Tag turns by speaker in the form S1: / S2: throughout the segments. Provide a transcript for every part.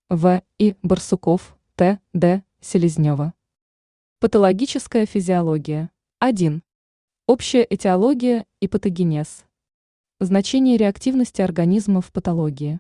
S1: В. И. Барсуков, Т. Д. Селезнева. Патологическая физиология. 1. Общая этиология и патогенез. Значение реактивности организма в патологии.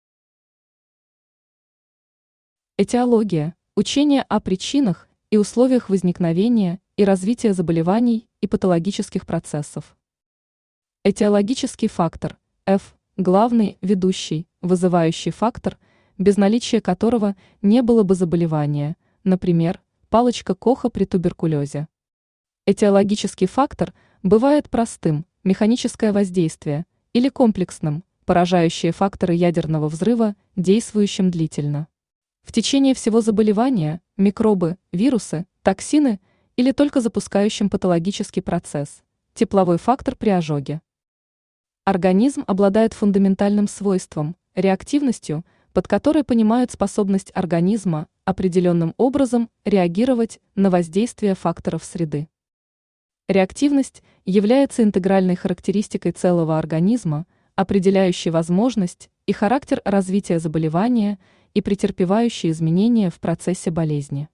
S1: Этиология – учение о причинах и условиях возникновения и развития заболеваний и патологических процессов. Этиологический фактор – F – главный, ведущий, вызывающий фактор, без наличия которого не было бы заболевания, например, палочка Коха при туберкулезе. Этиологический фактор бывает простым, механическое воздействие, или комплексным, поражающие факторы ядерного взрыва, действующим длительно. В течение всего заболевания – микробы, вирусы, токсины или только запускающим патологический процесс – тепловой фактор при ожоге. Организм обладает фундаментальным свойством – реактивностью, под которой понимают способность организма определенным образом реагировать на воздействие факторов среды. Реактивность является интегральной характеристикой целого организма, определяющей возможность и характер развития заболевания и претерпевающей изменения в процессе болезни.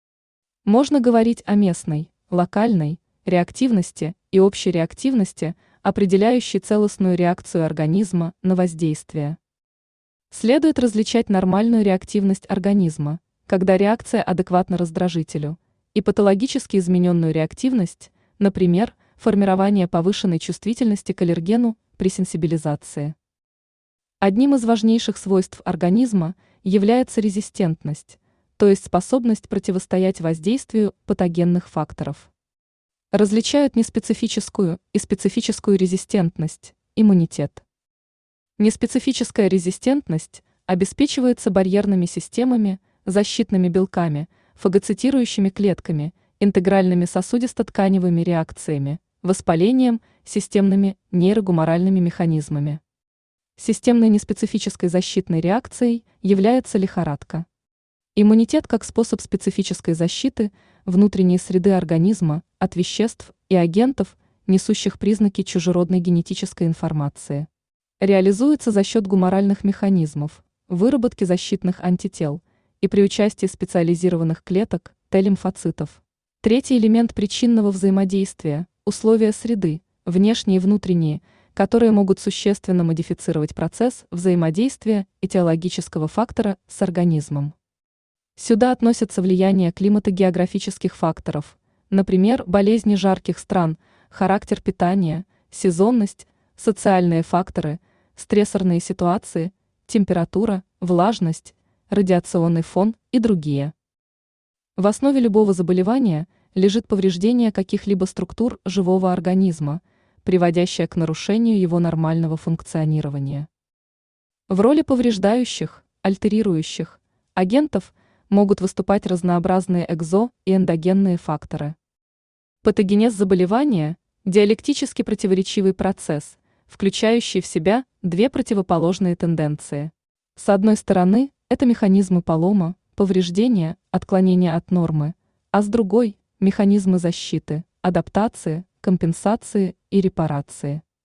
S1: Можно говорить о местной, локальной реактивности и общей реактивности, определяющей целостную реакцию организма на воздействие. Следует различать нормальную реактивность организма, когда реакция адекватна раздражителю, и патологически измененную реактивность, например, формирование повышенной чувствительности к аллергену при сенсибилизации. Одним из важнейших свойств организма является резистентность, то есть способность противостоять воздействию патогенных факторов. Различают неспецифическую и специфическую резистентность, иммунитет. Неспецифическая резистентность обеспечивается барьерными системами, защитными белками, фагоцитирующими клетками, интегральными сосудисто-тканевыми реакциями, воспалением, системными нейрогуморальными механизмами. Системной неспецифической защитной реакцией является лихорадка. Иммунитет как способ специфической защиты внутренней среды организма от веществ и агентов, несущих признаки чужеродной генетической информации. Реализуется за счет гуморальных механизмов, выработки защитных антител и при участии специализированных клеток Т-лимфоцитов. Третий элемент причинного взаимодействия – условия среды, внешние и внутренние, которые могут существенно модифицировать процесс взаимодействия этиологического фактора с организмом. Сюда относятся влияние климатогеографических факторов, например, болезни жарких стран, характер питания, сезонность, социальные факторы, стрессорные ситуации, температура, влажность, радиационный фон и другие. В основе любого заболевания лежит повреждение каких-либо структур живого организма, приводящее к нарушению его нормального функционирования. В роли повреждающих, альтерирующих агентов могут выступать разнообразные экзо- и эндогенные факторы. Патогенез заболевания – диалектически противоречивый процесс, включающий в себя две противоположные тенденции. С одной стороны, это механизмы полома, повреждения, отклонения от нормы, а с другой – механизмы защиты, адаптации, компенсации и репарации.